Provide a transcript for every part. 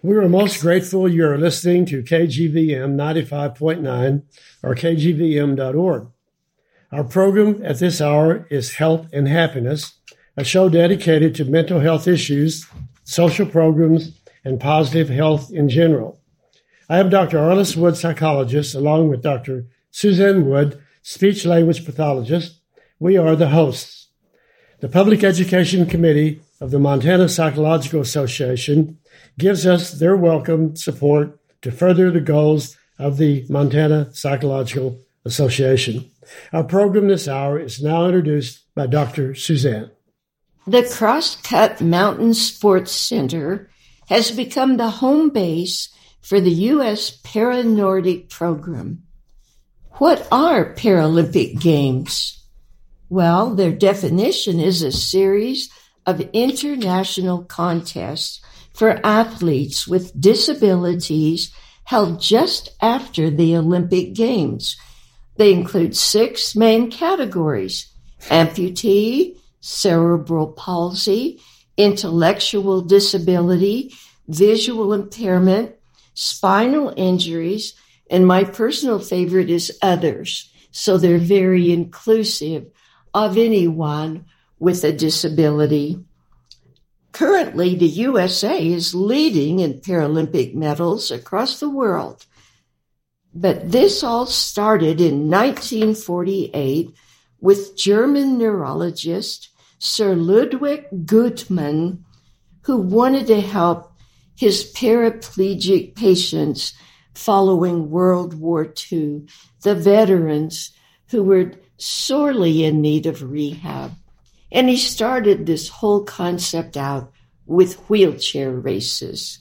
We are most grateful you are listening to KGVM 95.9 or kgvm.org. Our program at this hour is Health and Happiness, a show dedicated to mental health issues, social programs, and positive health in general. I am Dr. Arliss Wood, psychologist, along with Dr. Suzanne Wood, speech-language pathologist. We are the hosts. The Public Education Committee of the Montana Psychological Association gives us their welcome support to further the goals of the Montana Psychological Association. Our program this hour is now introduced by Dr. Suzanne. The Crosscut Mountain Sports Center has become the home base for the U.S. Paranordic program. What are Paralympic Games? Well, their definition is a series of international contests for athletes with disabilities held just after the Olympic Games. They include 6 main categories: amputee, cerebral palsy, intellectual disability, visual impairment, spinal injuries, and my personal favorite is others. So they're very inclusive of anyone with a disability. Currently, the USA is leading in Paralympic medals across the world. But this all started in 1948 with German neurologist Sir Ludwig Guttmann, who wanted to help his paraplegic patients following World War II, the veterans who were sorely in need of rehab. And he started this whole concept out with wheelchair races.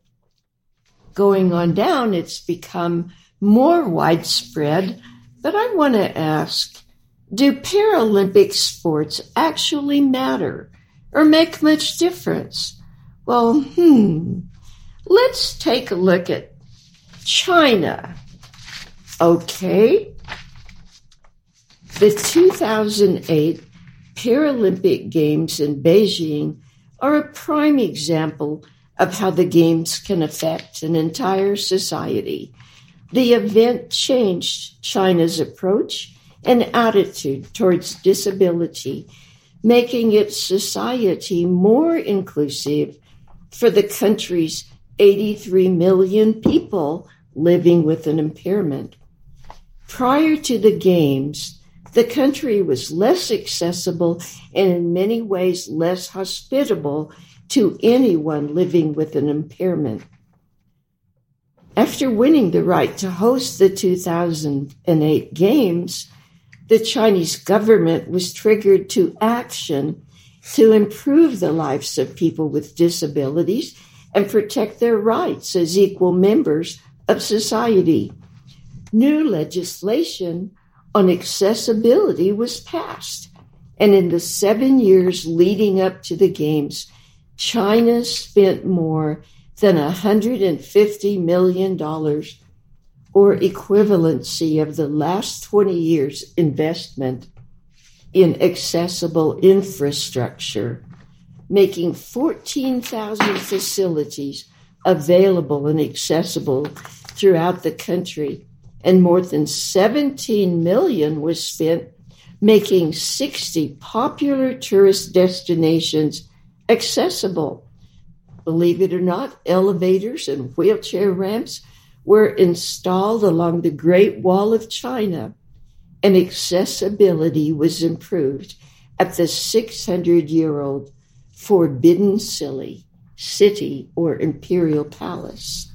Going on down, it's become more widespread, but I want to ask, do Paralympic sports actually matter or make much difference? Well, let's take a look at China. Okay. The 2008 Paralympic Games in Beijing are a prime example of how the games can affect an entire society. The event changed China's approach and attitude towards disability, making its society more inclusive for the country's 83 million people living with an impairment. Prior to the Games, the country was less accessible and in many ways less hospitable to anyone living with an impairment. After winning the right to host the 2008 Games, the Chinese government was triggered to action to improve the lives of people with disabilities and protect their rights as equal members of society. New legislation on accessibility was passed, and in the 7 years leading up to the Games, China spent more than $150 million, or equivalency of the last 20 years' investment in accessible infrastructure, making 14,000 facilities available and accessible throughout the country, and more than $17 million was spent making 60 popular tourist destinations accessible. Believe it or not, elevators and wheelchair ramps were installed along the Great Wall of China, and accessibility was improved at the 600-year-old Forbidden City or Imperial Palace.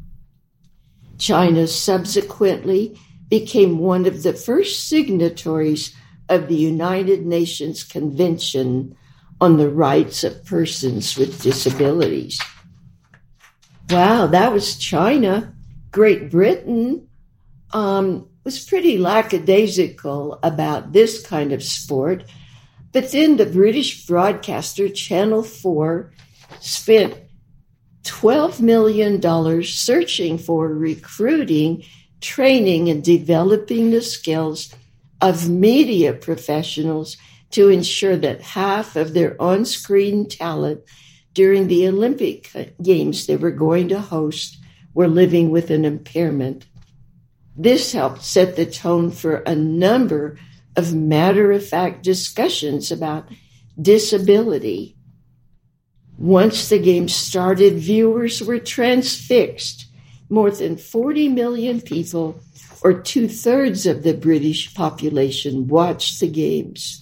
China subsequently became one of the first signatories of the United Nations Convention on the Rights of Persons with Disabilities. Wow, that was China. Great Britain was pretty lackadaisical about this kind of sport, but then the British broadcaster Channel 4 spent $12 million searching for, recruiting, training, and developing the skills of media professionals to ensure that half of their on-screen talent during the Olympic Games they were going to host were living with an impairment. This helped set the tone for a number of matter-of-fact discussions about disability. Once the Games started, viewers were transfixed. More than 40 million people, or 2/3 of the British population, watched the Games.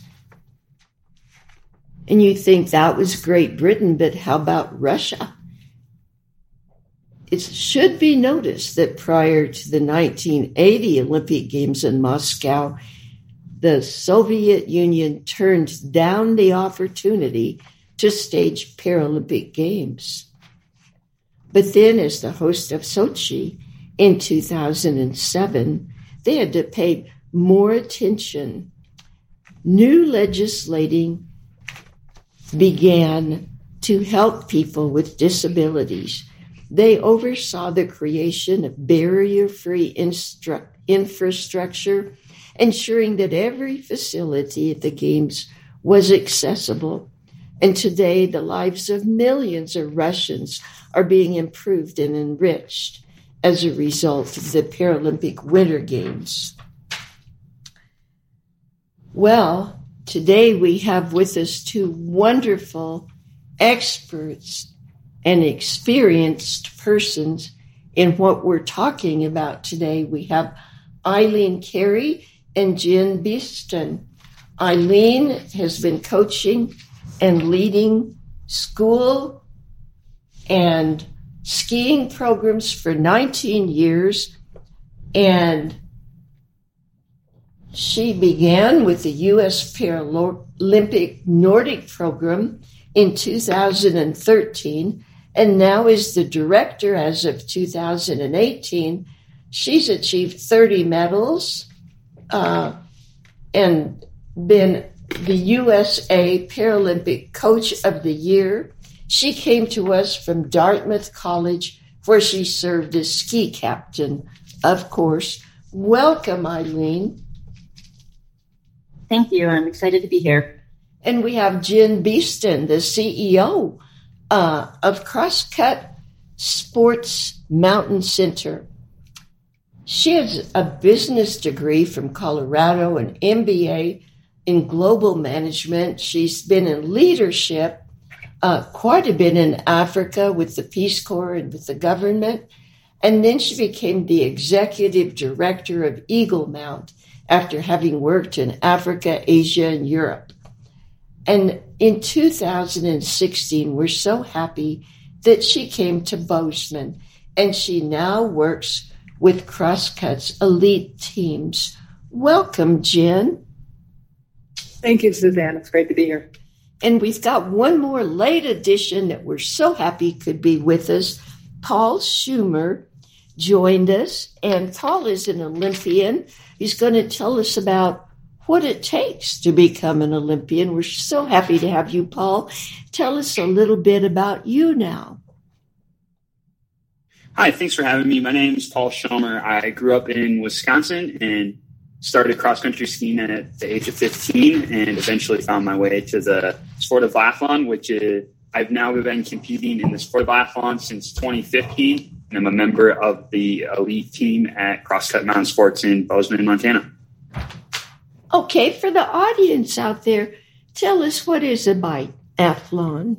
And you think that was Great Britain, but how about Russia? It should be noticed that prior to the 1980 Olympic Games in Moscow, the Soviet Union turned down the opportunity to stage Paralympic Games. But then, as the host of Sochi in 2007, they had to pay more attention. New legislating began to help people with disabilities. They oversaw the creation of barrier-free infrastructure, ensuring that every facility at the Games was accessible. And today, the lives of millions of Russians are being improved and enriched as a result of the Paralympic Winter Games. Well, today we have with us two wonderful experts and experienced persons in what we're talking about today. We have Eileen Carey and Jen Beeston. Eileen has been coaching and leading school and skiing programs for 19 years, and she began with the U.S. Paralympic Nordic program in 2013 and now is the director as of 2018. She's achieved 30 medals and been the USA Paralympic Coach of the Year. She came to us from Dartmouth College, where she served as ski captain, of course. Welcome, Eileen. Thank you. I'm excited to be here. And we have Jen Beeston, the CEO of Crosscut Sports Mountain Center. She has a business degree from Colorado, an MBA in global management. She's been in leadership quite a bit in Africa with the Peace Corps and with the government. And then she became the executive director of Eagle Mount after having worked in Africa, Asia, and Europe. And in 2016, we're so happy that she came to Bozeman, and she now works with Crosscut's elite teams. Welcome, Jen. Thank you, Suzanne. It's great to be here. And we've got one more late addition that we're so happy could be with us. Paul Schumer joined us, and Paul is an Olympian. He's going to tell us about what it takes to become an Olympian. We're so happy to have you, Paul. Tell us a little bit about you now. Hi, thanks for having me. My name is Paul Schomer. I grew up in Wisconsin and started cross-country skiing at the age of 15 and eventually found my way to the sport of biathlon, which is, I've now been competing in the sport of biathlon since 2015, and I'm a member of the elite team at Crosscut Mountain Sports in Bozeman, Montana. Okay, for the audience out there, tell us, what is a biathlon?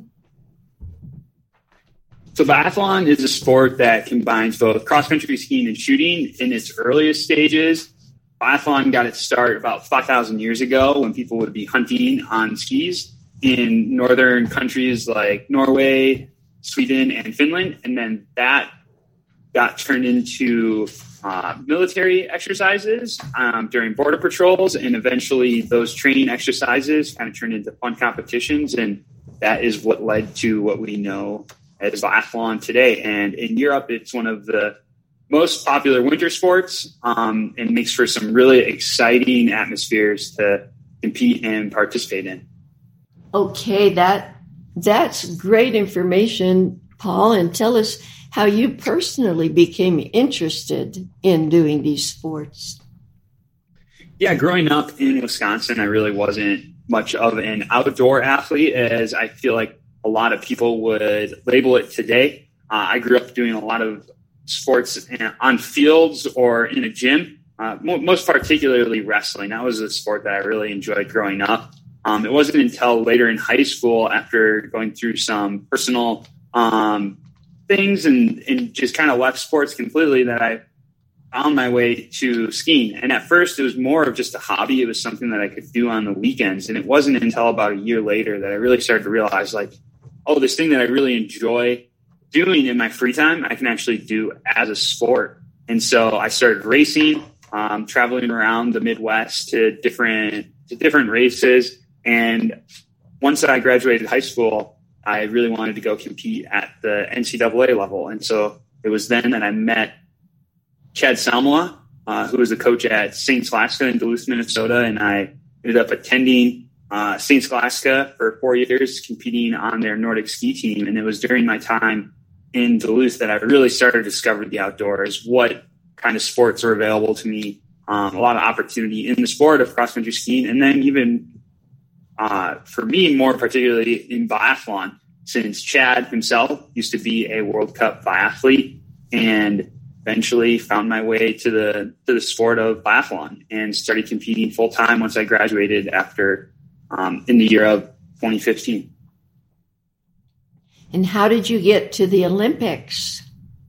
So biathlon is a sport that combines both cross-country skiing and shooting. In its earliest stages, biathlon got its start about 5,000 years ago when people would be hunting on skis in northern countries like Norway, Sweden, and Finland. And then that got turned into military exercises during border patrols. And eventually those training exercises kind of turned into fun competitions. And that is what led to what we know as biathlon today. And in Europe, it's one of the most popular winter sports and makes for some really exciting atmospheres to compete and participate in. Okay, that's great information, Paul. And tell us how you personally became interested in doing these sports. Yeah, growing up in Wisconsin, I really wasn't much of an outdoor athlete, as I feel like a lot of people would label it today. I grew up doing a lot of sports on fields or in a gym, most particularly wrestling. That was a sport that I really enjoyed growing up. It wasn't until later in high school, after going through some personal things and just kind of left sports completely, that I found my way to skiing. And at first, it was more of just a hobby. It was something that I could do on the weekends. And it wasn't until about a year later that I really started to realize, like, oh, this thing that I really enjoy doing in my free time, I can actually do as a sport. And so I started racing, traveling around the Midwest to different races. And once I graduated high school, I really wanted to go compete at the NCAA level. And so it was then that I met Chad Salmoa, who was a coach at St. Scholastica in Duluth, Minnesota. And I ended up attending St. Scholastica for 4 years, competing on their Nordic ski team. And it was during my time in Duluth that I really started to discover the outdoors, what kind of sports are available to me, a lot of opportunity in the sport of cross-country skiing. And then even for me, more particularly in biathlon, since Chad himself used to be a World Cup biathlete, and eventually found my way to the sport of biathlon and started competing full time once I graduated after in the year of 2015. And how did you get to the Olympics?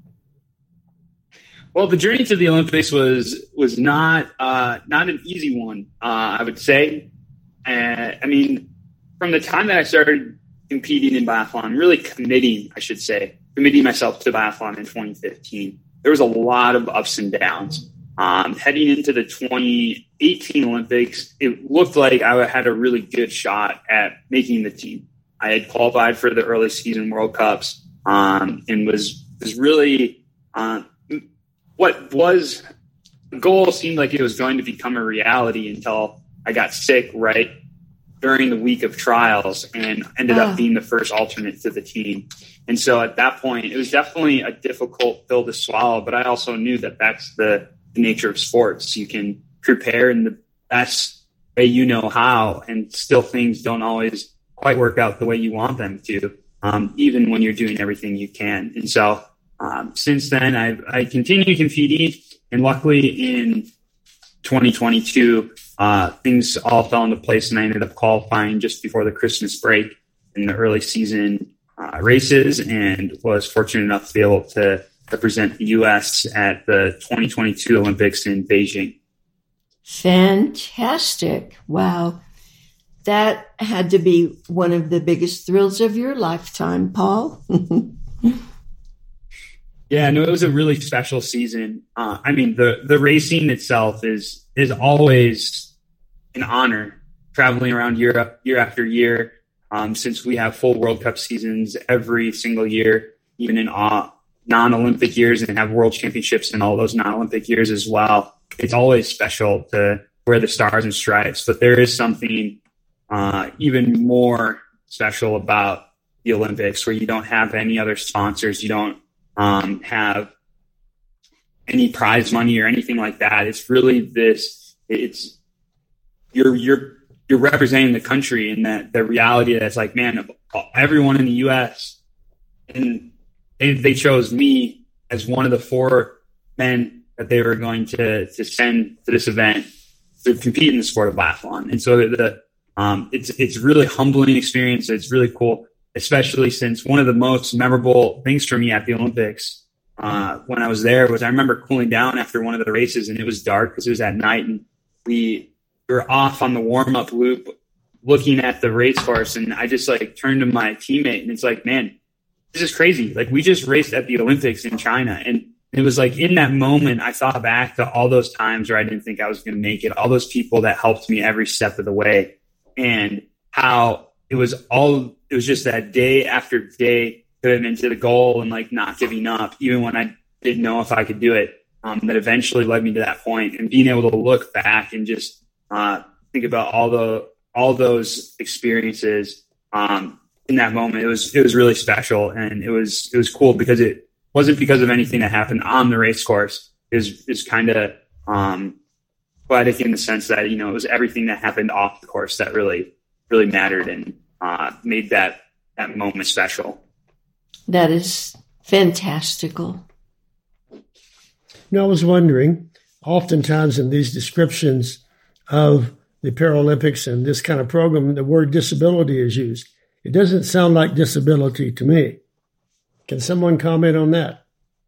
Well, the journey to the Olympics was not an easy one, I would say. I mean, from the time that I started competing in biathlon, really committing myself to biathlon in 2015, there was a lot of ups and downs. Heading into the 2018 Olympics, it looked like I had a really good shot at making the team. I had qualified for the early season World Cups, and was really what was the goal seemed like it was going to become a reality until I got sick right during the week of trials and ended up being the first alternate to the team. And so at that point, it was definitely a difficult pill to swallow, but I also knew that that's the nature of sports. You can prepare in the best way you know how, and still things don't always quite work out the way you want them to, even when you're doing everything you can. And so since then, I continued competing, and luckily in 2022, things all fell into place, and I ended up qualifying just before the Christmas break in the early season races, and was fortunate enough to be able to represent the U.S. at the 2022 Olympics in Beijing. Fantastic. Wow. That had to be one of the biggest thrills of your lifetime, Paul. Yeah, no, it was a really special season. I mean, the racing itself is always an honor, traveling around Europe year after year, since we have full World Cup seasons every single year, even in non-Olympic years, and have world championships in all those non-Olympic years as well. It's always special to wear the stars and stripes, but there is something even more special about the Olympics, where you don't have any other sponsors. You don't have any prize money or anything like that. It's really you're representing the country, and that the reality that's like, man, everyone in the U.S. and they chose me as one of the 4 men that they were going to send to this event to compete in the sport of biathlon. And so it's really humbling experience. It's really cool, especially since one of the most memorable things for me at the Olympics when I was there was I remember cooling down after one of the races, and it was dark because it was at night, and we were off on the warm-up loop looking at the race course, and I just turned to my teammate, and it's like, man, this is crazy. Like, we just raced at the Olympics in China. And it was like, in that moment, I thought back to all those times where I didn't think I was going to make it, all those people that helped me every step of the way, and how it was just that day after day commitment to the goal and not giving up, even when I didn't know if I could do it, that eventually led me to that point. And being able to look back and just think about all those experiences in that moment, it was really special, and it was cool because it wasn't because of anything that happened on the race course. Is kind of poetic in the sense that it was everything that happened off the course that really mattered, and made that that moment special. That is fantastical. I was wondering, oftentimes in these descriptions of the Paralympics and this kind of program, the word disability is used. It doesn't sound like disability to me. Can someone comment on that?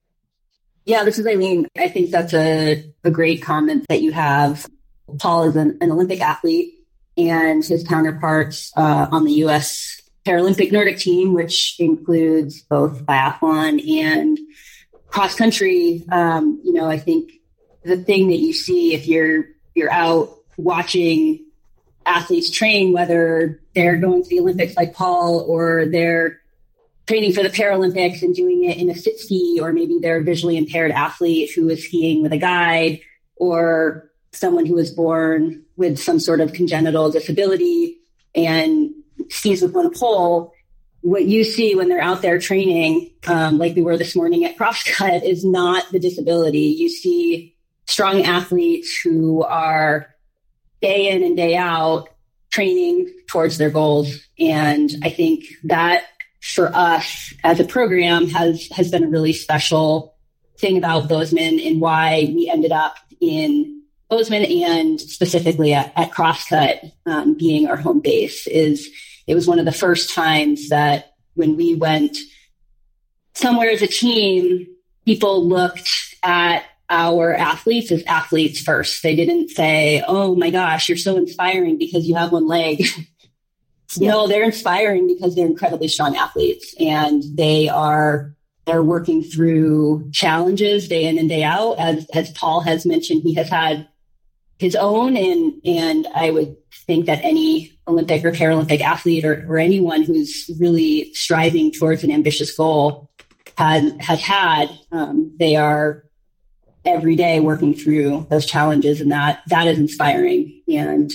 Yeah, this is Eileen. I think that's a great comment that you have. Paul is an Olympic athlete, and his counterparts on the U.S. Paralympic Nordic team, which includes both biathlon and cross country. I think the thing that you see if you're out watching athletes train, whether they're going to the Olympics like Paul or they're training for the Paralympics and doing it in a sit ski, or maybe they're a visually impaired athlete who is skiing with a guide, or someone who was born with some sort of congenital disability and skis with one pole. What you see when they're out there training, like we were this morning at CrossCut, is not the disability. You see strong athletes who are day in and day out training towards their goals. And I think that for us as a program has been a really special thing about Bozeman, and why we ended up in Bozeman and specifically at CrossCut being our home base. Is it was one of the first times that when we went somewhere as a team, people looked at our athletes as athletes first. They didn't say, "Oh my gosh, you're so inspiring because you have one leg." Yeah. No, they're inspiring because they're incredibly strong athletes, and they're working through challenges day in and day out. As Paul has mentioned, he has had his own, and I would think that any Olympic or Paralympic athlete or anyone who's really striving towards an ambitious goal has had. They are every day working through those challenges, and that is inspiring. And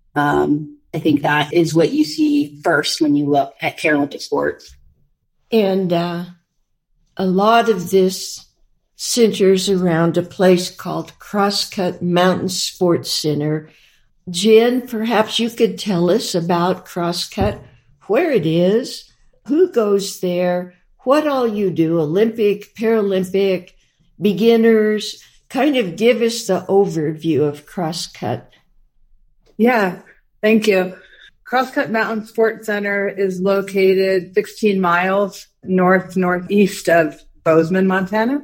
I think that is what you see first when you look at Paralympic sports. And a lot of this centers around a place called CrossCut Mountain Sports Center. Jen, perhaps you could tell us about CrossCut, where it is, who goes there, what all you do, Olympic, Paralympic, beginners. Kind of give us the overview of CrossCut. Yeah, thank you. CrossCut Mountain Sports Center is located 16 miles northeast of Bozeman, Montana.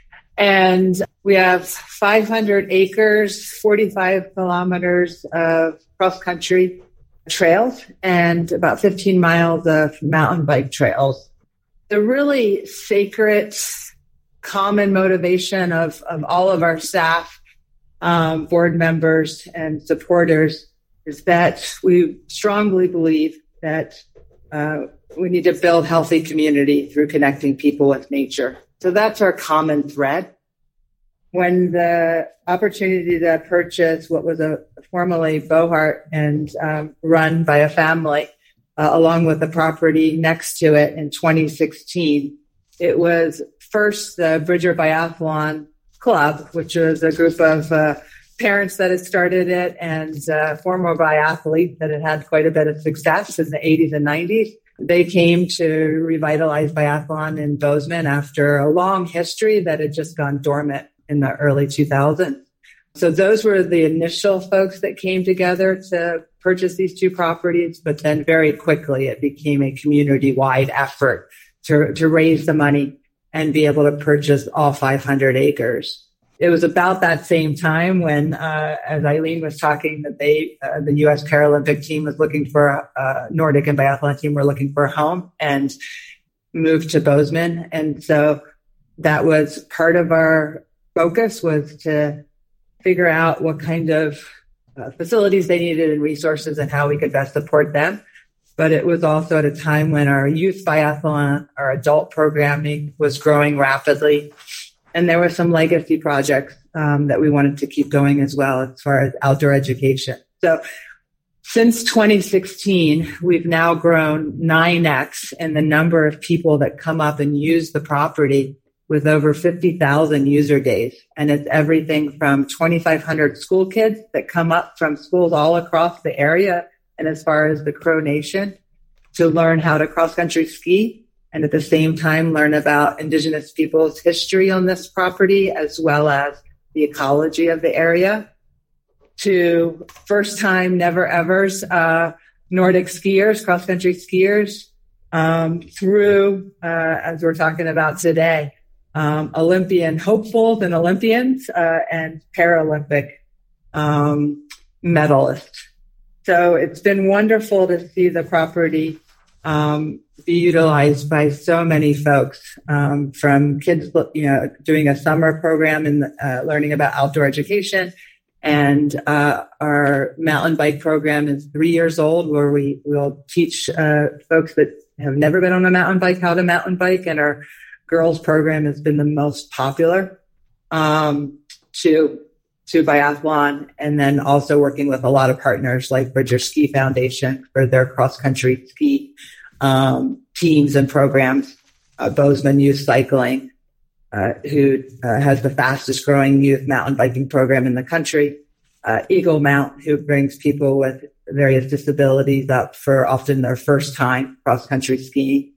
And we have 500 acres, 45 kilometers of cross-country trails, and about 15 miles of mountain bike trails. The really sacred, common motivation of all of our staff, board members, and supporters is that we strongly believe that we need to build healthy community through connecting people with nature. So that's our common thread. When the opportunity to purchase what was formerly Bohart and run by a family, along with the property next to it in 2016, it was first the Bridger Biathlon Club, which was a group of parents that had started it, and former biathletes that had had quite a bit of success in the 80s and 90s. They came to revitalize biathlon in Bozeman after a long history that had just gone dormant in the early 2000s. So those were the initial folks that came together to purchase these two properties, but then very quickly it became a community-wide effort to raise the money and be able to purchase all 500 acres. It was about that same time when, as Eileen was talking, that the U.S. Paralympic team was looking for Nordic and biathlon team were looking for a home and moved to Bozeman. And so that was part of our focus, was to figure out what kind of facilities they needed and resources and how we could best support them. But it was also at a time when our youth biathlon, our adult programming was growing rapidly. And there were some legacy projects that we wanted to keep going as well as far as outdoor education. So since 2016, we've now grown 9x in the number of people that come up and use the property, with over 50,000 user days. And it's everything from 2,500 school kids that come up from schools all across the area and as far as the Crow Nation, to learn how to cross-country ski and at the same time learn about Indigenous people's history on this property as well as the ecology of the area, to first-time never-evers, Nordic skiers, cross-country skiers, through, as we're talking about today, Olympian hopefuls and Olympians, and Paralympic medalists. So it's been wonderful to see the property be utilized by so many folks, from kids, doing a summer program and learning about outdoor education. And our mountain bike program is 3 years old, where we will teach folks that have never been on a mountain bike how to mountain bike. And our girls program has been the most popular to biathlon. And then also working with a lot of partners like Bridger Ski Foundation for their cross-country ski teams and programs. Bozeman Youth Cycling, who has the fastest growing youth mountain biking program in the country. Eagle Mount, who brings people with various disabilities up for often their first time cross-country skiing.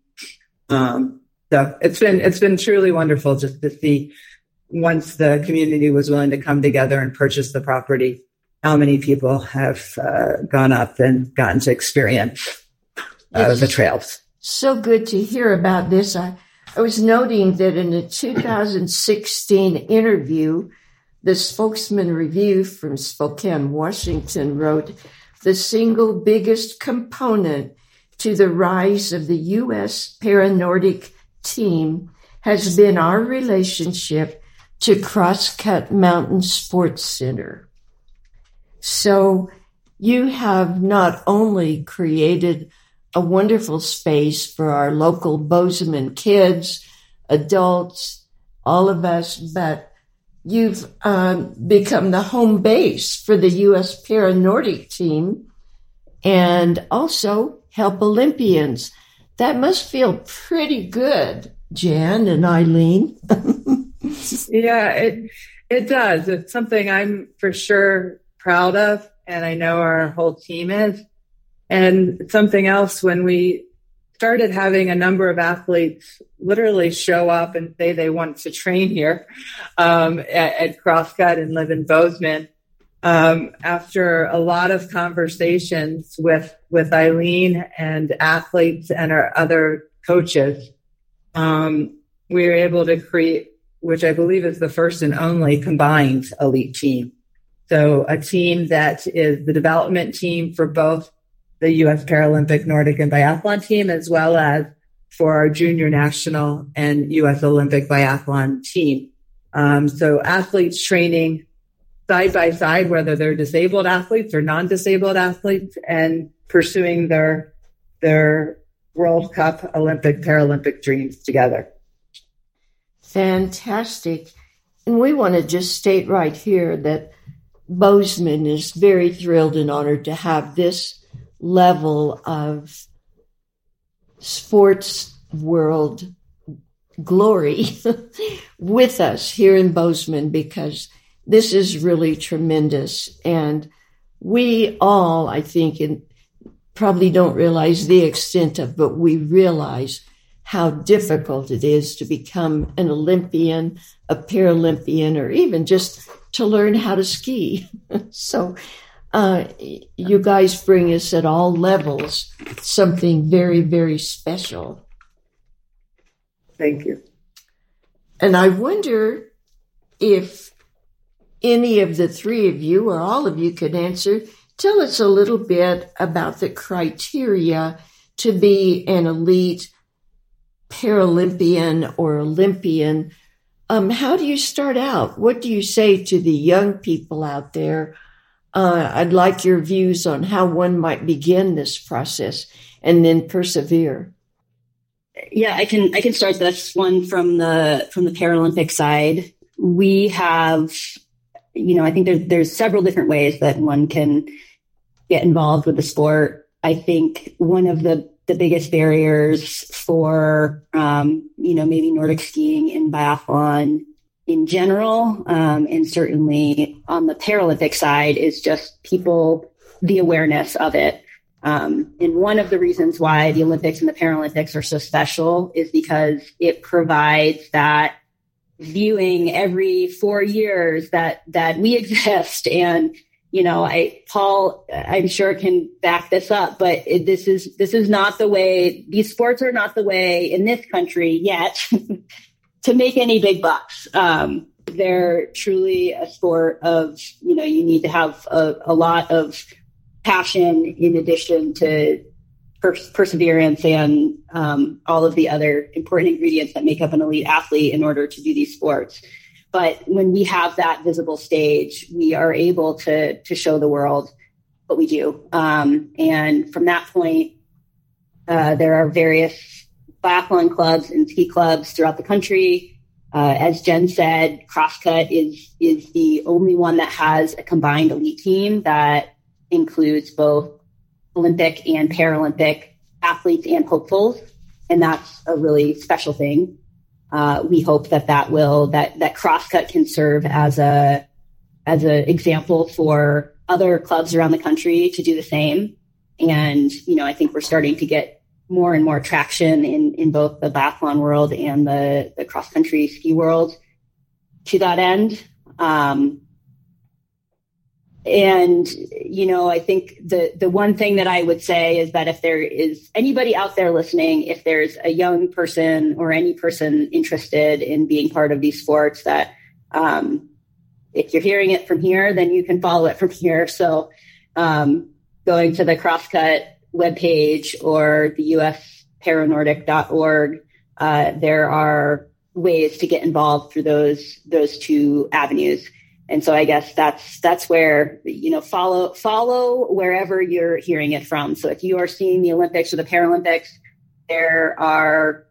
So it's been truly wonderful just to see, once the community was willing to come together and purchase the property, how many people have gone up and gotten to experience the trails. So good to hear about this. I was noting that in a 2016 interview, the Spokesman Review from Spokane, Washington wrote, the single biggest component to the rise of the U.S. Paranordic team has been our relationship to Crosscut Mountain Sports Center. So you have not only created a wonderful space for our local Bozeman kids, adults, all of us, but you've become the home base for the U.S. Paranordic team and also help Olympians. That must feel pretty good, Jan and Eileen. Yeah, it does. It's something I'm for sure proud of, and I know our whole team is. And something else, when we started having a number of athletes literally show up and say they want to train here at Crosscut and live in Bozeman, after a lot of conversations with Eileen and athletes and our other coaches, we were able to create, which I believe is the first and only combined elite team. So a team that is the development team for both the U.S. Paralympic Nordic and Biathlon team, as well as for our junior national and U.S. Olympic biathlon team. So athletes training side by side, whether they're disabled athletes or non-disabled athletes, and pursuing their World Cup, Olympic, Paralympic dreams together. Fantastic. And we want to just state right here that Bozeman is very thrilled and honored to have this level of sports world glory with us here in Bozeman, because this is really tremendous. And we all, I think, and probably don't realize the extent of, but we realize how difficult it is to become an Olympian, a Paralympian, or even just to learn how to ski. So you guys bring us at all levels something very, very special. Thank you. And I wonder if any of the three of you or all of you could answer. Tell us a little bit about the criteria to be an elite Paralympian or Olympian. How do you start out? What do you say to the young people out there? I'd like your views on how one might begin this process and then persevere. Yeah, I can start this one from the Paralympic side. We have, I think there's several different ways that one can get involved with the sport. I think one of the biggest barriers for, maybe Nordic skiing and biathlon in general, and certainly on the Paralympic side, is just the awareness of it. And one of the reasons why the Olympics and the Paralympics are so special is because it provides that viewing every 4 years that we exist. And, Paul, I'm sure can back this up, but this is not the way, these sports are not the way in this country yet to make any big bucks. They're truly a sport of, you need to have a lot of passion in addition to perseverance and all of the other important ingredients that make up an elite athlete in order to do these sports. But when we have that visible stage, we are able to show the world what we do. And from that point, there are various biathlon clubs and ski clubs throughout the country. As Jen said, CrossCut is the only one that has a combined elite team that includes both Olympic and Paralympic athletes and hopefuls. And that's a really special thing. We hope that CrossCut can serve as an example for other clubs around the country to do the same. And, I think we're starting to get more and more traction in both the biathlon world and the cross-country ski world to that end. And, I think the one thing that I would say is that if there is anybody out there listening, if there's a young person or any person interested in being part of these sports, that if you're hearing it from here, then you can follow it from here. So going to the CrossCut webpage or the USParaNordic.org, there are ways to get involved through those two avenues. And so I guess that's where, follow wherever you're hearing it from. So if you are seeing the Olympics or the Paralympics, there are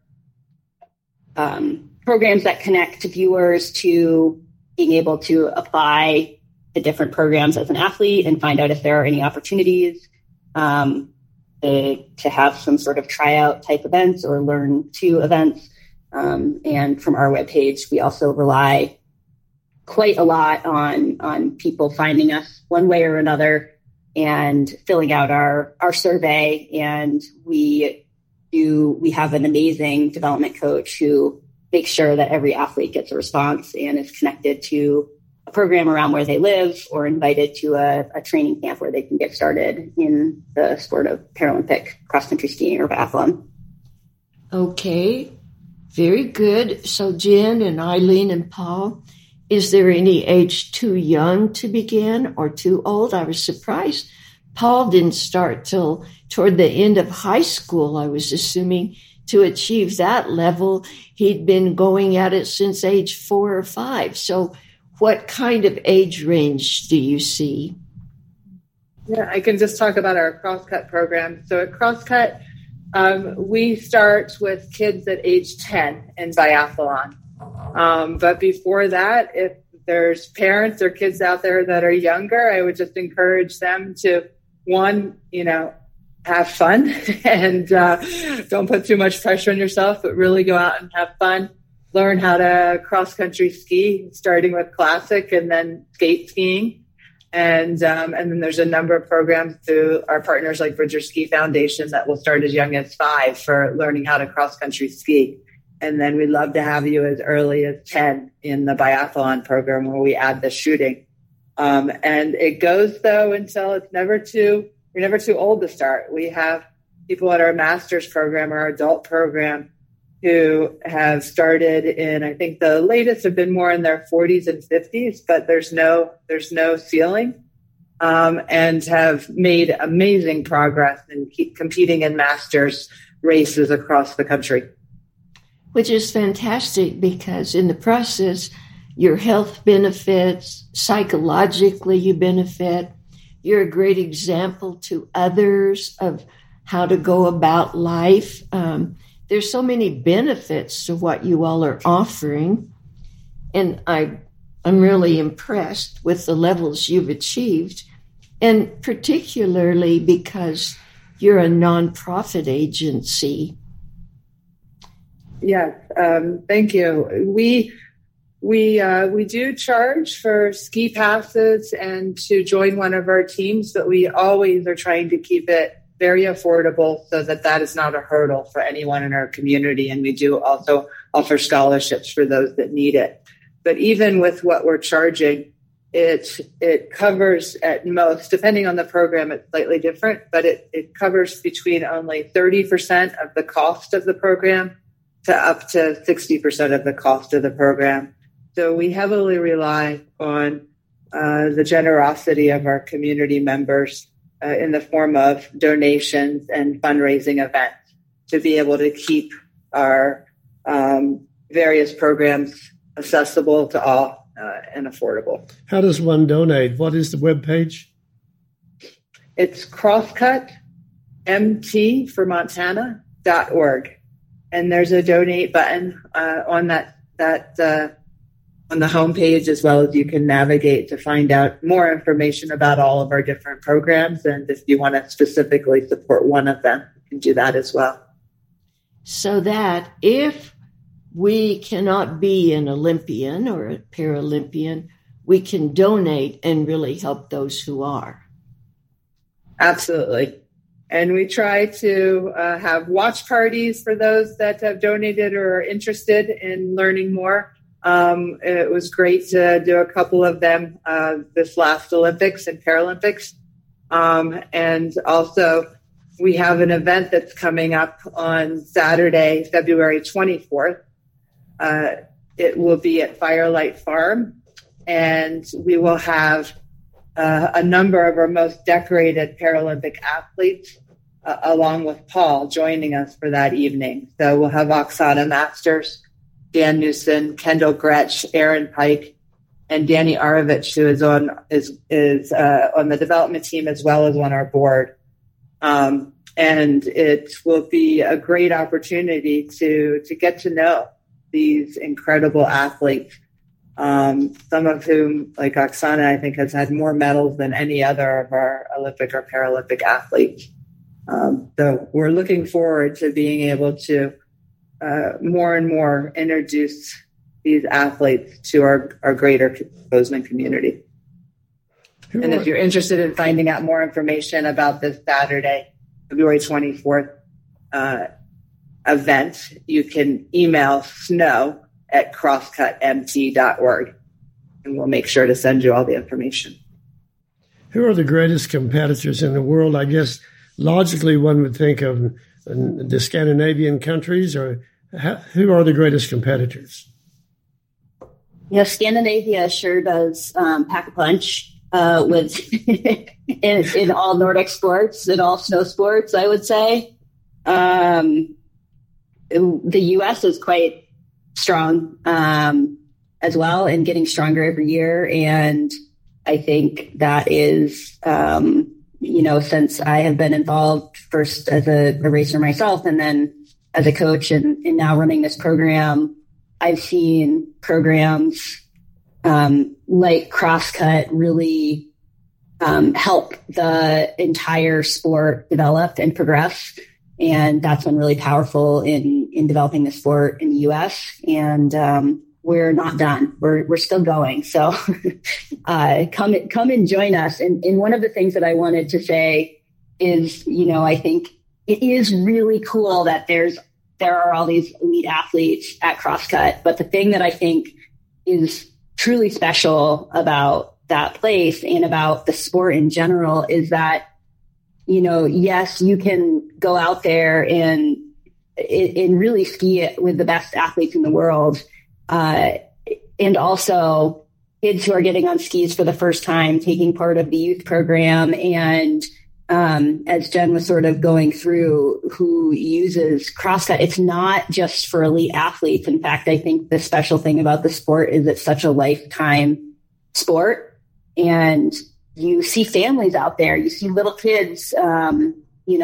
programs that connect viewers to being able to apply to different programs as an athlete and find out if there are any opportunities to have some sort of tryout type events or learn to events. And from our webpage, we also rely quite a lot on people finding us one way or another and filling out our survey. And we have an amazing development coach who makes sure that every athlete gets a response and is connected to a program around where they live or invited to a training camp where they can get started in the sport of Paralympic cross-country skiing or biathlon. Okay, very good. So Jen and Eileen and Paul, is there any age too young to begin or too old? I was surprised Paul didn't start till toward the end of high school. I was assuming to achieve that level, he'd been going at it since age 4 or 5. So what kind of age range do you see? Yeah, I can just talk about our CrossCut program. So at CrossCut, we start with kids at age 10 in biathlon. But before that, if there's parents or kids out there that are younger, I would just encourage them to, one, have fun and don't put too much pressure on yourself, but really go out and have fun. Learn how to cross-country ski, starting with classic and then skate skiing. And then there's a number of programs through our partners like Bridger Ski Foundation that will start as young as 5 for learning how to cross-country ski. And then we'd love to have you as early as 10 in the biathlon program where we add the shooting. And it goes, though, until we're never too old to start. We have people at our master's program, our adult program, who have started in, I think the latest have been more in their 40s and 50s, but there's no ceiling, and have made amazing progress and keep competing in masters races across the country. Which is fantastic because in the process, your health benefits, psychologically you benefit. You're a great example to others of how to go about life. There's so many benefits to what you all are offering. And I'm really impressed with the levels you've achieved, and particularly because you're a nonprofit agency. Yes, thank you. We do charge for ski passes and to join one of our teams, but we always are trying to keep it very affordable so that is not a hurdle for anyone in our community. And we do also offer scholarships for those that need it. But even with what we're charging, it covers at most, depending on the program, it's slightly different, but it covers between only 30% of the cost of the program to up to 60% of the cost of the program. So we heavily rely on the generosity of our community members in the form of donations and fundraising events to be able to keep our various programs accessible to all and affordable. How does one donate? What is the webpage? It's crosscutmt for Montana.org. And there's a donate button on that on the homepage, as well as you can navigate to find out more information about all of our different programs. And if you want to specifically support one of them, you can do that as well. So that if we cannot be an Olympian or a Paralympian, we can donate and really help those who are. Absolutely. And we try to have watch parties for those that have donated or are interested in learning more. It was great to do a couple of them this last Olympics and Paralympics. And also, we have an event that's coming up on Saturday, February 24th. It will be at Firelight Farm, and we will have a number of our most decorated Paralympic athletes, along with Paul, joining us for that evening. So we'll have Oksana Masters, Dan Newson, Kendall Gretsch, Aaron Pike, and Danny Arovich, who is on the development team as well as on our board. And it will be a great opportunity to get to know these incredible athletes, some of whom, like Oksana, I think has had more medals than any other of our Olympic or Paralympic athletes. So we're looking forward to being able to more and more introduce these athletes to our greater Bozeman community. And if you're interested in finding out more information about this Saturday, February 24th event, you can email snow@crosscutmt.org, and we'll make sure to send you all the information. Who are the greatest competitors in the world? I guess logically one would think of the Scandinavian countries, or who are the greatest competitors? Yeah, Scandinavia sure does pack a punch with in all Nordic sports, in all snow sports, I would say. The U.S. is quite strong as well, and getting stronger every year. And I think that is, since I have been involved first as a racer myself and then as a coach and now running this program, I've seen programs like Crosscut really help the entire sport develop and progress. And that's been really powerful in developing the sport in the U.S. And we're not done. We're still going. So come and join us. And one of the things that I wanted to say is, I think it is really cool that there are all these elite athletes at Crosscut. But the thing that I think is truly special about that place and about the sport in general is that, yes, you can go out there and really ski it with the best athletes in the world. And also kids who are getting on skis for the first time, taking part of the youth program. And as Jen was sort of going through, who uses Crosscut, it's not just for elite athletes. In fact, I think the special thing about the sport is it's such a lifetime sport. And you see families out there, you see little kids, they're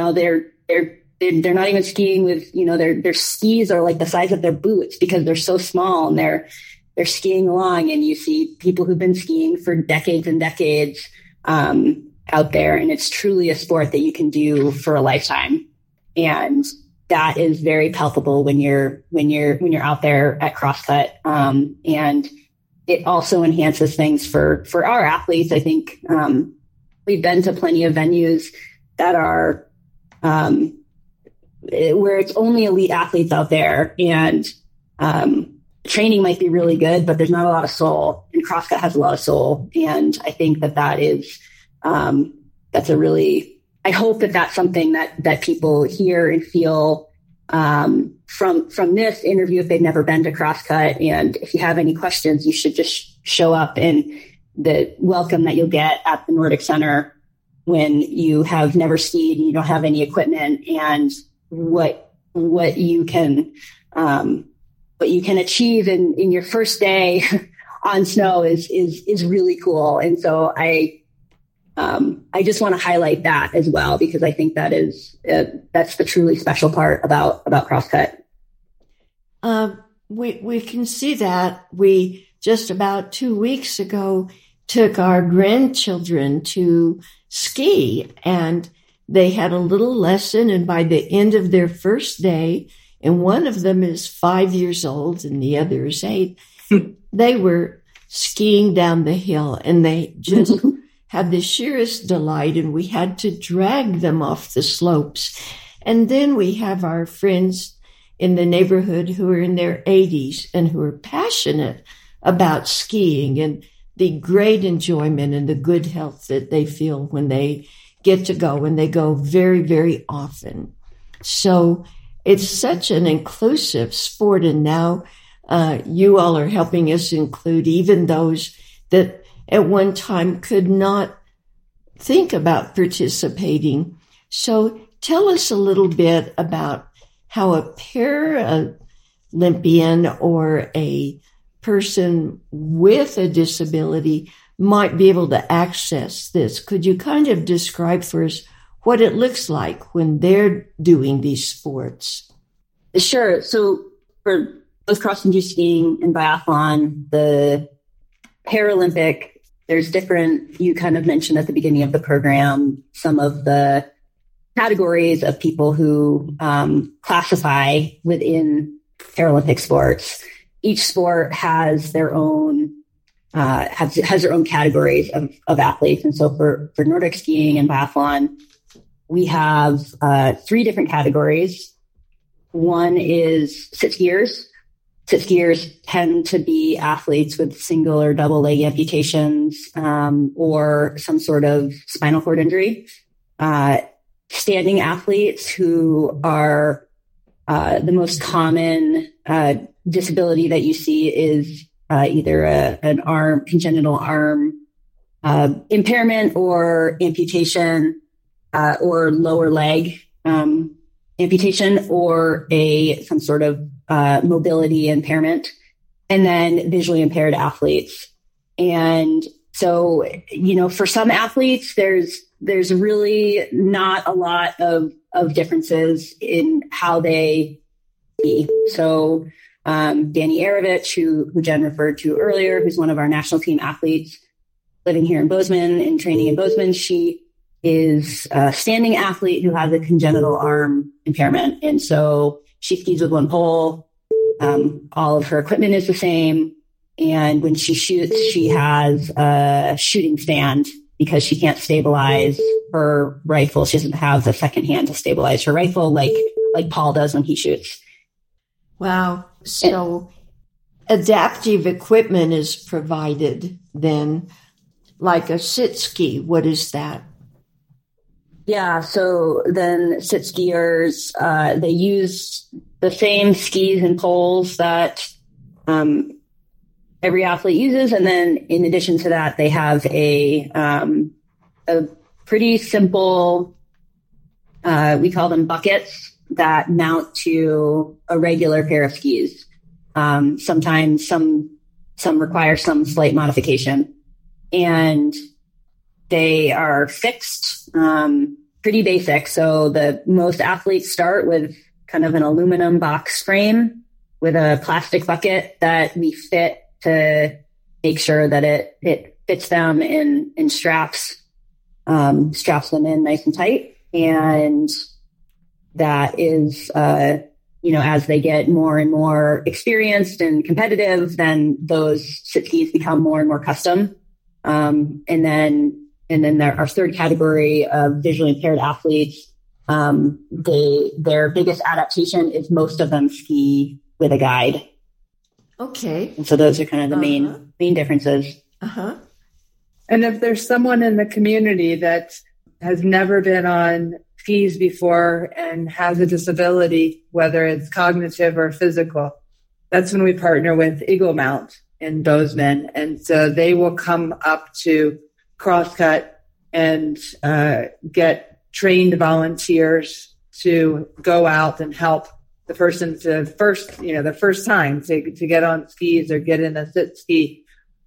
not even skiing with, their skis are like the size of their boots because they're so small, and they're skiing along, and you see people who've been skiing for decades and decades out there. And it's truly a sport that you can do for a lifetime. And that is very palpable when you're out there at Crosscut. And it also enhances things for our athletes. I think we've been to plenty of venues that are where it's only elite athletes out there, and training might be really good, but there's not a lot of soul, and CrossCut has a lot of soul. And I think that is, that's a really, I hope that that's something that people hear and feel from this interview if they've never been to CrossCut. And if you have any questions, you should just show up, and the welcome that you'll get at the Nordic Center when you have never skied and you don't have any equipment, and what you can achieve in your first day on snow is really cool. And so I just want to highlight that as well, because I think that's the truly special part about CrossCut. We can see that. We just about 2 weeks ago took our grandchildren to ski, and they had a little lesson. And by the end of their first day, and one of them is 5 years old and the other is 8, they were skiing down the hill, and they just had the sheerest delight, and we had to drag them off the slopes. And then we have our friends in the neighborhood who are in their 80s and who are passionate about skiing and the great enjoyment and the good health that they feel when they get to go, and they go very, very often. So it's such an inclusive sport. And now you all are helping us include even those that at one time could not think about participating. So tell us a little bit about how a Paralympian or a person with a disability might be able to access this. Could you kind of describe for us what it looks like when they're doing these sports? Sure. So for both cross-country skiing and biathlon, the Paralympic, there's different, you kind of mentioned at the beginning of the program, some of the categories of people who classify within Paralympic sports. Each sport has their own has their own categories of athletes. And so for Nordic skiing and biathlon, we have 3 different categories. One is sit skiers. Sit skiers tend to be athletes with single or double leg amputations or some sort of spinal cord injury. Standing athletes, who are the most common disability that you see, is either an arm, congenital arm impairment or amputation, or lower leg amputation, or some sort of mobility impairment, and then visually impaired athletes. And so, for some athletes, there's really not a lot of differences in how they see. So, Danny Arovich, who Jen referred to earlier, who's one of our national team athletes living here in Bozeman and training in Bozeman, she is a standing athlete who has a congenital arm impairment. And so she skis with one pole. All of her equipment is the same. And when she shoots, she has a shooting stand because she can't stabilize her rifle. She doesn't have the second hand to stabilize her rifle like Paul does when he shoots. Wow. So adaptive equipment is provided then, like a sit ski. What is that? Yeah. So then sit skiers, they use the same skis and poles that every athlete uses. And then in addition to that, they have a pretty simple, we call them buckets, that mount to a regular pair of skis. Sometimes some require some slight modification, and they are fixed, pretty basic. So the most athletes start with kind of an aluminum box frame with a plastic bucket that we fit to make sure that it fits them and straps them in nice and tight. And that is, as they get more and more experienced and competitive, then those sit skis become more and more custom. And then our third category of visually impaired athletes, Their biggest adaptation is most of them ski with a guide. Okay. And so those are kind of the main differences. Uh-huh. And if there's someone in the community that has never been on skis before and has a disability, whether it's cognitive or physical, that's when we partner with Eagle Mount in Bozeman. And so they will come up to Crosscut and get trained volunteers to go out and help the person the first time to get on skis or get in a sit ski,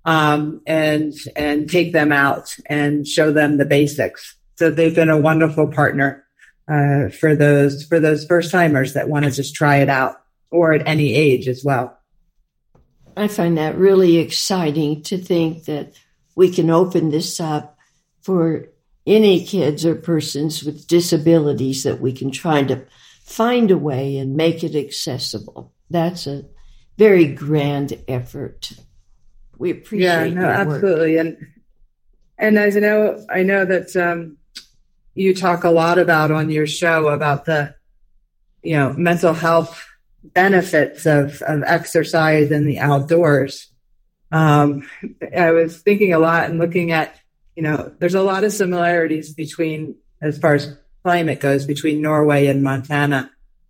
and take them out and show them the basics. So they've been a wonderful partner for those first timers that want to just try it out, or at any age as well. I find that really exciting to think that we can open this up for any kids or persons with disabilities, that we can try to find a way and make it accessible. That's a very grand effort. We appreciate your absolutely. work. And as I know that you talk a lot about on your show about the mental health benefits of exercise in the outdoors. I was thinking a lot and looking at, there's a lot of similarities between, as far as climate goes, between Norway and Montana.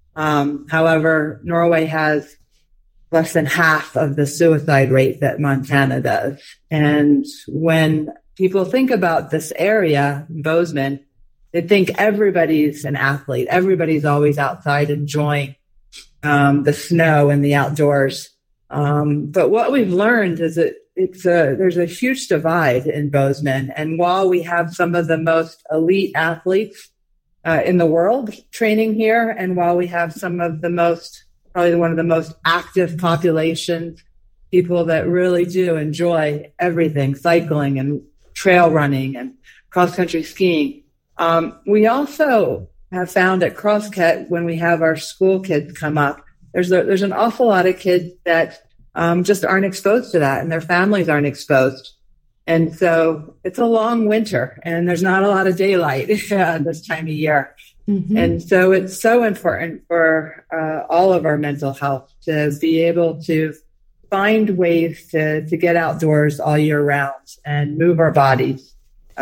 However, Norway has less than half of the suicide rate that Montana does. And when people think about this area, Bozeman, they think everybody's an athlete. Everybody's always outside enjoying the snow and the outdoors. But what we've learned is that there's a huge divide in Bozeman. And while we have some of the most elite athletes in the world training here, and while we have some of the probably one of the most active populations, people that really do enjoy everything, cycling and trail running and cross-country skiing. We also have found at Crosscut, when we have our school kids come up, there's an awful lot of kids that just aren't exposed to that, and their families aren't exposed. And so it's a long winter, and there's not a lot of daylight this time of year. Mm-hmm. And so it's so important for all of our mental health to be able to find ways to get outdoors all year round and move our bodies.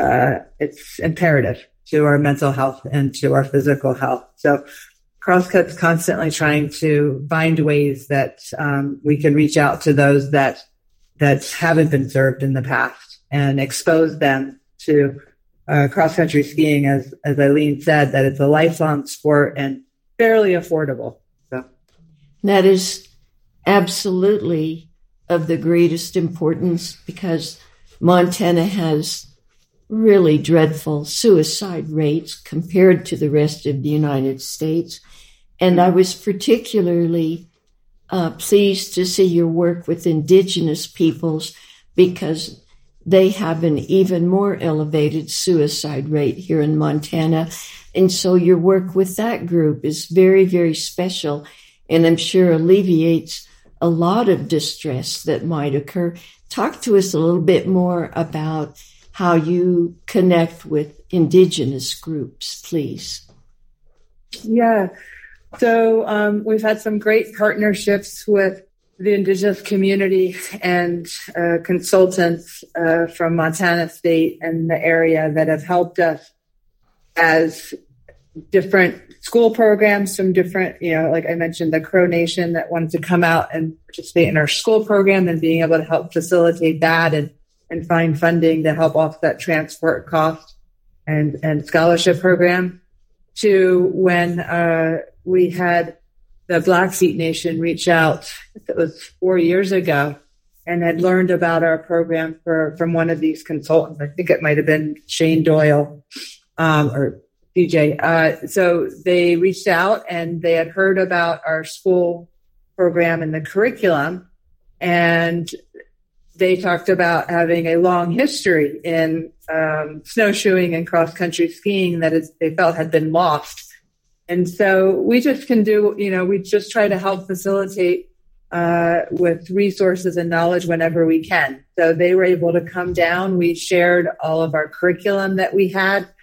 It's imperative to our mental health and to our physical health. So Crosscut's constantly trying to find ways that we can reach out to those that haven't been served in the past and expose them to cross-country skiing, as Eileen said, that it's a lifelong sport and fairly affordable. So that is absolutely of the greatest importance, because Montana has really dreadful suicide rates compared to the rest of the United States. And I was particularly pleased to see your work with Indigenous peoples, because they have an even more elevated suicide rate here in Montana. And so your work with that group is very, very special, and I'm sure alleviates a lot of distress that might occur. Talk to us a little bit more about how you connect with Indigenous groups, please. Yeah. So we've had some great partnerships with the Indigenous community and consultants from Montana State and the area that have helped us as different school programs from different, like I mentioned, the Crow Nation that wanted to come out and participate in our school program, and being able to help facilitate that and find funding to help offset transport costs and scholarship program, to when we had the Blackfeet Nation reach out, it was 4 years ago, and had learned about our program from one of these consultants. I think it might have been Shane Doyle or DJ. So they reached out, and they had heard about our school program and the curriculum, and they talked about having a long history in snowshoeing and cross-country skiing that they felt had been lost. And so we just we just try to help facilitate with resources and knowledge whenever we can. So they were able to come down. We shared all of our curriculum that we had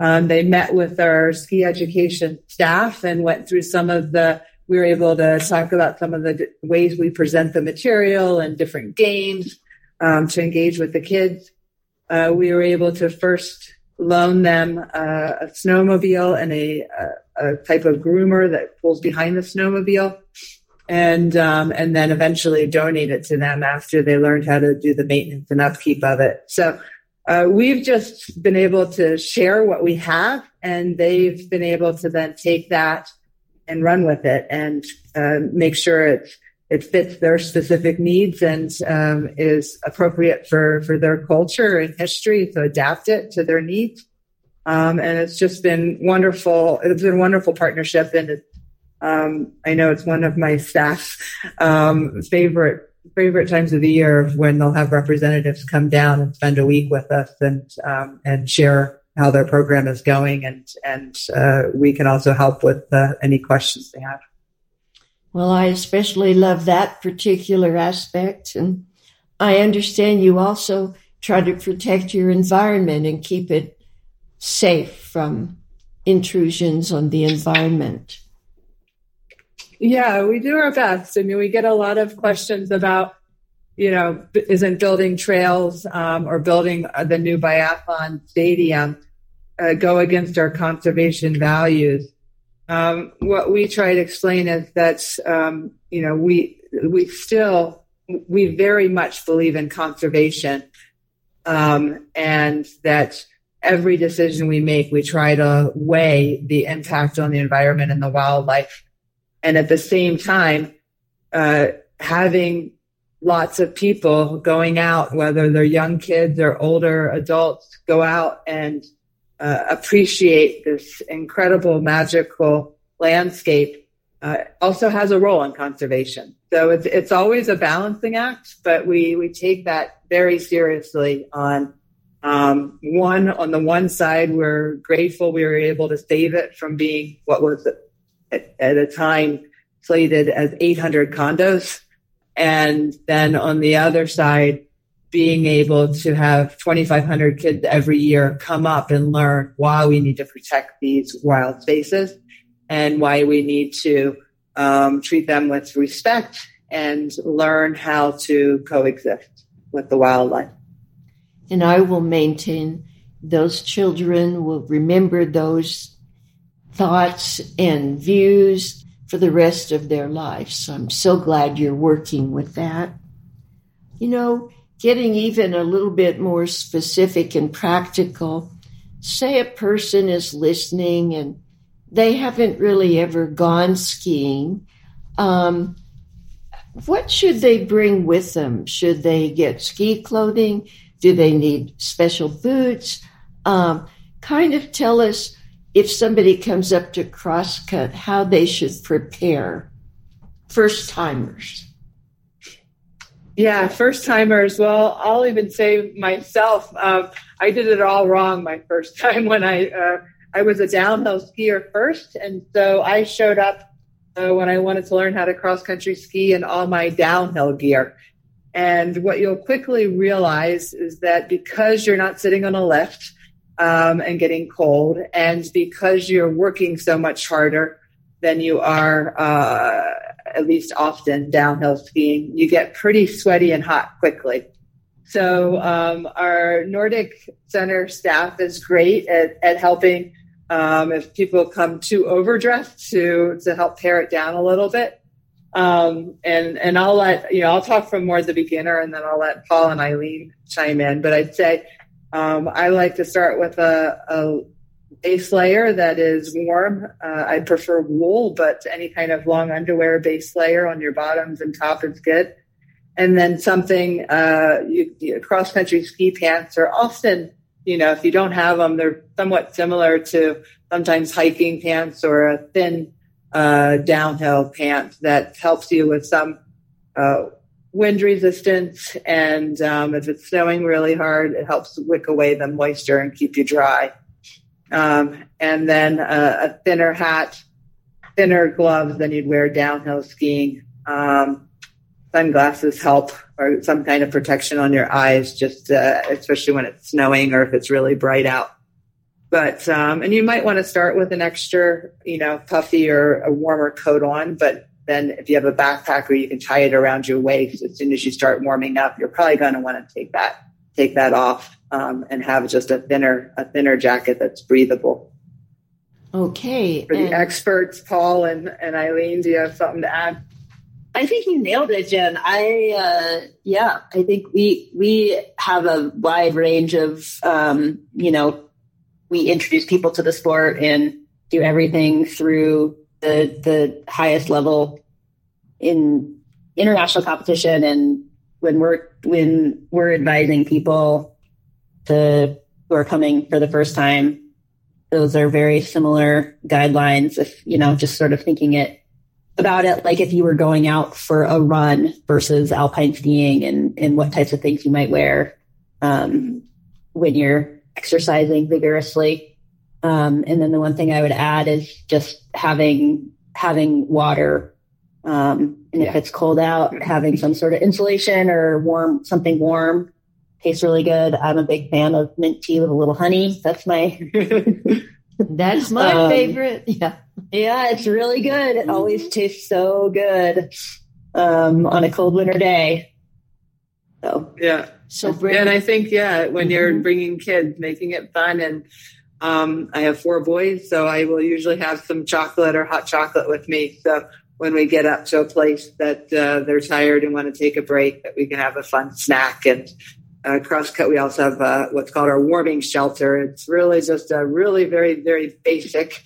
They met with our ski education staff and went through we were able to talk about some of the ways we present the material and different games to engage with the kids. We were able to first loan them a snowmobile and a type of groomer that pulls behind the snowmobile, and then eventually donate it to them after they learned how to do the maintenance and upkeep of it. So we've just been able to share what we have, and they've been able to then take that and run with it and make sure it fits their specific needs and is appropriate for their culture and history, to adapt it to their needs. And it's just been wonderful. It's been a wonderful partnership, and I know it's one of my staff's favorite times of the year when they'll have representatives come down and spend a week with us and share how their program is going, and we can also help with any questions they have. Well, I especially love that particular aspect, and I understand you also try to protect your environment and keep it safe from intrusions on the environment. Yeah, we do our best. I mean, we get a lot of questions about, isn't building trails or building the new biathlon stadium go against our conservation values? What we try to explain is that, we very much believe in conservation, and that every decision we make, we try to weigh the impact on the environment and the wildlife. And at the same time, having lots of people going out, whether they're young kids or older adults, go out and appreciate this incredible, magical landscape also has a role in conservation. So it's always a balancing act, but we take that very seriously. On the one side, we're grateful we were able to save it from being what was at a time slated as 800 condos. And then on the other side, being able to have 2,500 kids every year come up and learn why we need to protect these wild spaces and why we need to treat them with respect and learn how to coexist with the wildlife. And I will maintain those children will remember those thoughts and views for the rest of their lives. So I'm so glad you're working with that. Getting even a little bit more specific and practical, say a person is listening and they haven't really ever gone skiing. What should they bring with them? Should they get ski clothing? Do they need special boots? Kind of tell us, if somebody comes up to Crosscut, how they should prepare. First timers. Yeah, first timers. Well, I'll even say myself, I did it all wrong my first time when I was a downhill skier first. And so I showed up when I wanted to learn how to cross country ski in all my downhill gear. And what you'll quickly realize is that because you're not sitting on a lift and getting cold, and because you're working so much harder than you are at least often downhill skiing, you get pretty sweaty and hot quickly. So our Nordic Center staff is great at helping if people come too overdressed to help pare it down a little bit. And I'll I'll talk from more the beginner, and then I'll let Paul and Eileen chime in. But I'd say I like to start with a base layer that is warm. I prefer wool, but any kind of long underwear base layer on your bottoms and top is good. And then something, cross-country ski pants are often, if you don't have them, they're somewhat similar to sometimes hiking pants or a thin downhill pant that helps you with some wind resistance. And if it's snowing really hard, it helps wick away the moisture and keep you dry. And then a thinner hat, thinner gloves than you'd wear downhill skiing. Sunglasses help, or some kind of protection on your eyes, just especially when it's snowing or if it's really bright out. But, and you might want to start with an extra, puffy or a warmer coat on. But then if you have a backpack where you can tie it around your waist, as soon as you start warming up, you're probably going to want to take that off, and have just a thinner jacket that's breathable. Okay. For the experts, Paul and Eileen, do you have something to add? I think you nailed it, Jen. I think we have a wide range of, we introduce people to the sport and do everything through the highest level in international competition. And when we're advising people who are coming for the first time, those are very similar guidelines. If, just sort of thinking about it, like if you were going out for a run versus alpine skiing and what types of things you might wear, when you're exercising vigorously. And then the one thing I would add is just having water. And if it's cold out, having some sort of insulation or something warm tastes really good. I'm a big fan of mint tea with a little honey. That's my favorite. Yeah. Yeah, it's really good. It always tastes so good on a cold winter day. So yeah. And I think, when you're bringing kids, making it fun. And I have 4 boys, so I will usually have some chocolate or hot chocolate with me. So when we get up to a place that they're tired and want to take a break, that we can have a fun snack. And Crosscut, we also have what's called our warming shelter. It's really just a really very, very basic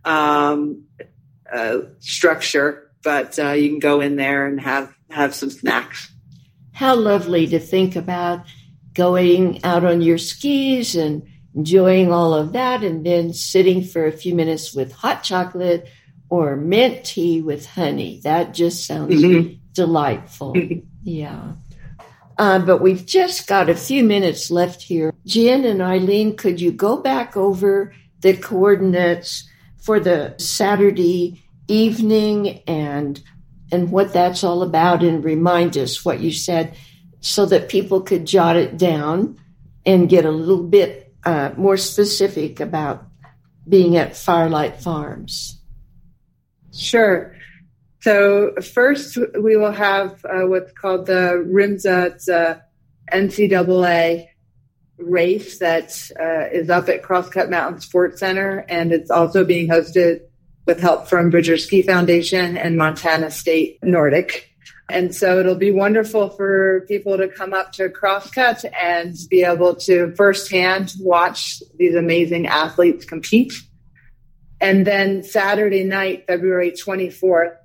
structure, but you can go in there and have some snacks. How lovely to think about going out on your skis and enjoying all of that, and then sitting for a few minutes with hot chocolate or mint tea with honey. That just sounds delightful. Yeah. But we've just got a few minutes left here. Jen and Eileen, could you go back over the coordinates for the Saturday evening and what that's all about, and remind us what you said so that people could jot it down and get a little bit more specific about being at Firelight Farms? Sure. So first, we will have what's called the RIMSA. It's a NCAA race that is up at Crosscut Mountain Sports Center, and it's also being hosted with help from Bridger Ski Foundation and Montana State Nordic. And so it'll be wonderful for people to come up to Crosscut and be able to firsthand watch these amazing athletes compete. And then Saturday night, February 24th,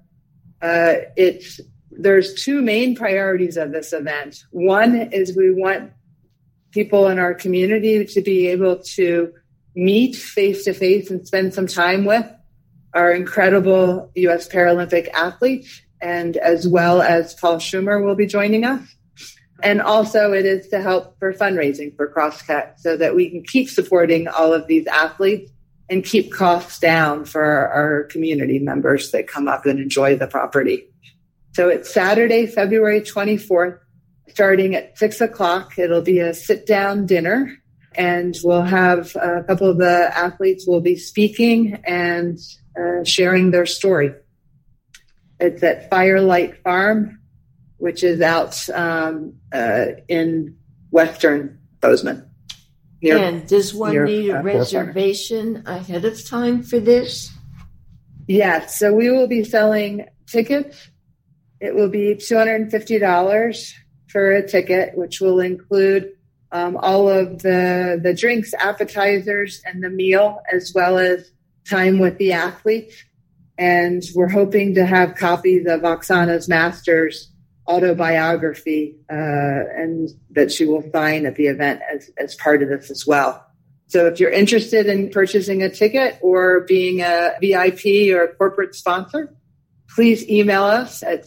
there's 2 main priorities of this event. One is we want people in our community to be able to meet face to face and spend some time with our incredible U.S. Paralympic athletes, and as well as Paul Schumer will be joining us. And also it is to help for fundraising for Crosscut so that we can keep supporting all of these athletes and keep costs down for our community members that come up and enjoy the property. So it's Saturday, February 24th, starting at 6:00. It'll be a sit-down dinner, and we'll have a couple of the athletes will be speaking and sharing their story. It's at Firelight Farm, which is out in western Bozeman. And does one need a reservation ahead of time for this? Yes. So we will be selling tickets. It will be $250 for a ticket, which will include all of the drinks, appetizers, and the meal, as well as time with the athletes. And we're hoping to have copies of Oksana's Masters autobiography, and that she will sign at the event as part of this as well. So if you're interested in purchasing a ticket or being a VIP or a corporate sponsor, please email us at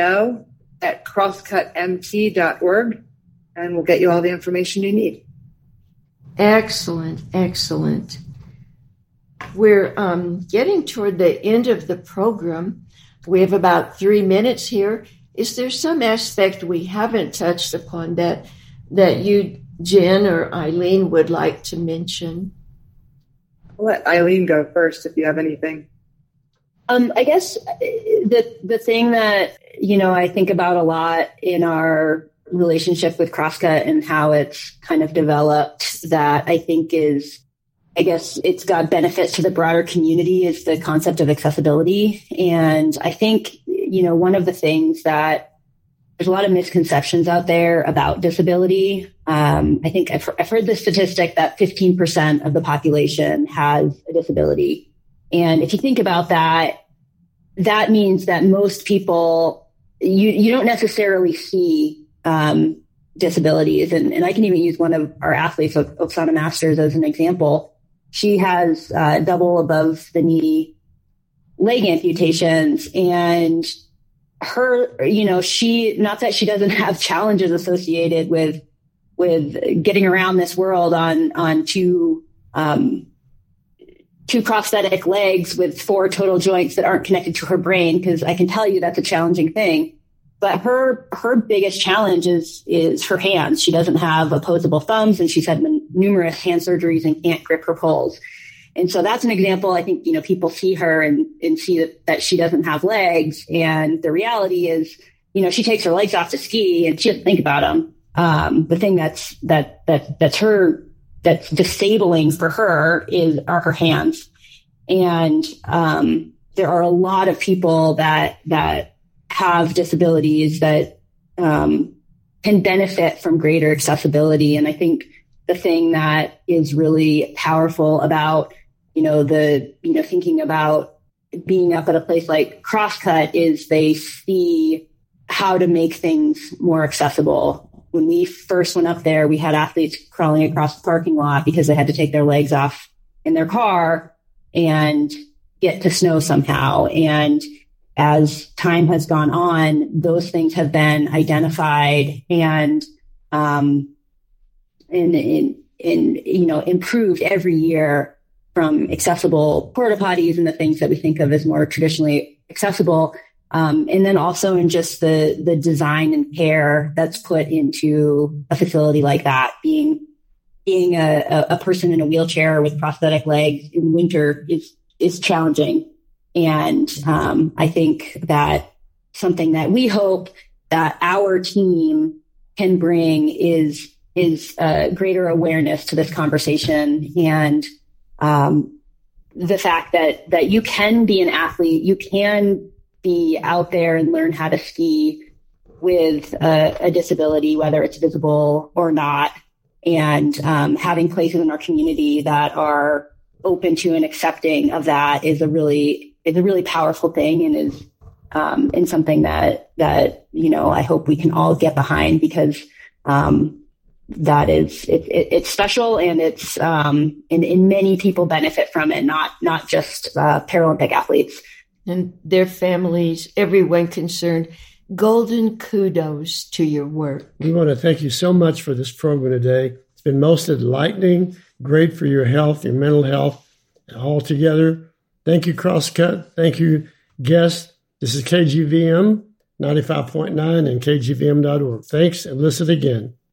snow@crosscutmt.org, and we'll get you all the information you need. Excellent, excellent. We're getting toward the end of the program. We have about 3 minutes here. Is there some aspect we haven't touched upon that you, Jen or Eileen, would like to mention? I'll let Eileen go first if you have anything. I guess the thing that, I think about a lot in our relationship with CrossCut and how it's kind of developed that I think it's got benefits to the broader community is the concept of accessibility. And I think, one of the things that there's a lot of misconceptions out there about disability. I think I've heard the statistic that 15% of the population has a disability. And if you think about that, that means that most people, you don't necessarily see disabilities. And I can even use one of our athletes, Oksana Masters, as an example. She has double above the knee leg amputations, and her, not that she doesn't have challenges associated with getting around this world on two prosthetic legs with 4 total joints that aren't connected to her brain, because I can tell you that's a challenging thing. But her biggest challenge is her hands. She doesn't have opposable thumbs, and she's had numerous hand surgeries and can't grip her poles. And so that's an example. I think, people see her and see that she doesn't have legs. And the reality is, she takes her legs off to ski and she doesn't think about them. The thing that's disabling for her are her hands. And there are a lot of people that have disabilities that can benefit from greater accessibility. And I think the thing that is really powerful about, thinking about being up at a place like CrossCut is they see how to make things more accessible. When we first went up there, we had athletes crawling across the parking lot because they had to take their legs off in their car and get to snow somehow. And as time has gone on, those things have been identified and improved every year, from accessible porta potties and the things that we think of as more traditionally accessible. And then also in just the design and care that's put into a facility like that. Being a person in a wheelchair with prosthetic legs in winter is challenging. And I think that something that we hope that our team can bring is greater awareness to this conversation, and the fact that you can be an athlete, you can be out there and learn how to ski with a disability, whether it's visible or not, and having places in our community that are open to and accepting of that is a really powerful thing, and is and something that I hope we can all get behind, because that is it's special, and it's and many people benefit from it, not just Paralympic athletes and their families, everyone concerned. Golden kudos to your work. We want to thank you so much for this program today. It's been most enlightening, great for your health, your mental health, all together. Thank you, CrossCut. Thank you, guests. This is KGVM 95.9 and KGVM.org. Thanks, and listen again.